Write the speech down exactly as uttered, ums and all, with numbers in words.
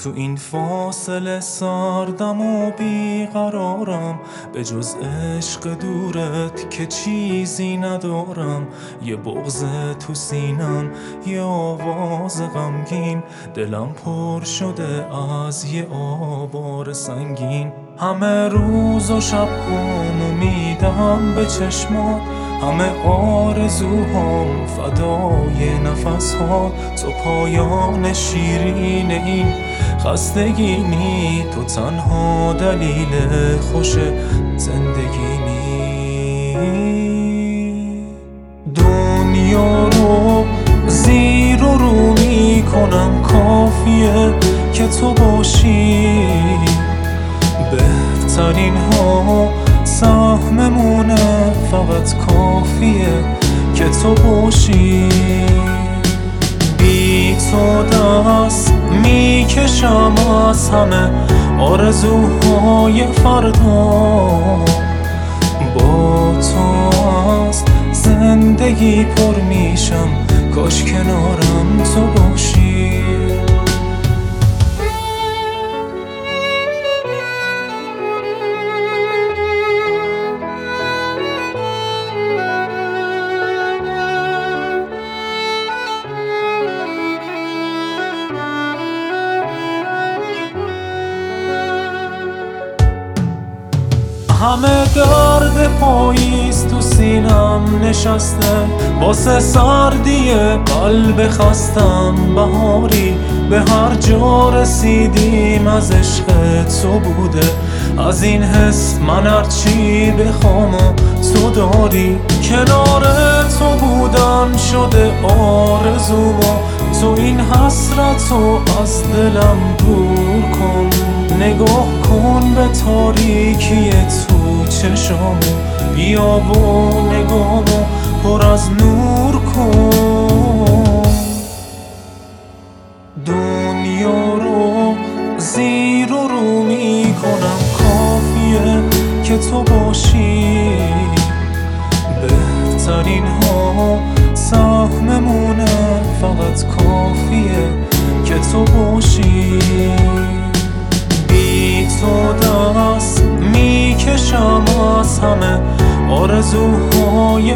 تو این فاصله سردم و بیقرارم، به جز عشق دورت که چیزی ندارم. یه بغض تو سینم، یه آواز غمگین، دلم پر شده از یه آوار سنگین. همه روز و شب همو میدم به چشمات، همه آرزوهام فدای نفس ها. تو پایان شیرین این خستگینی، تو تنها دلیل خوش زندگینی. دنیا رو زیر و رو میکنم، کافیه که تو باشی. بهترین ها سهممونه، فقط کافیه که تو باشی. بی تو دست میکشم از همه آرزوهای فردا. با تو از زندگی پر میشم، کاش کنارم تو باشی. همه درد پاییز تو سینم نشسته، واسه سردی قلب خستم بهاری. به هر جا رسیدیم از عشق تو بوده، از این حس من هرچی بخوام و تو داری. کنار تو بودن شده آرزوما، تو این حسرتو از دلم دور کن. نگاه کن به تاریکی تو چشامو، بیا و نگامو پر از نور کن. دنیا رو زیر و رو میکنم، کافیه که تو باشی. بهترین ها سهممونه، فقط کافیه که تو باشی. بی تو دست میکشم از همه آرزوهای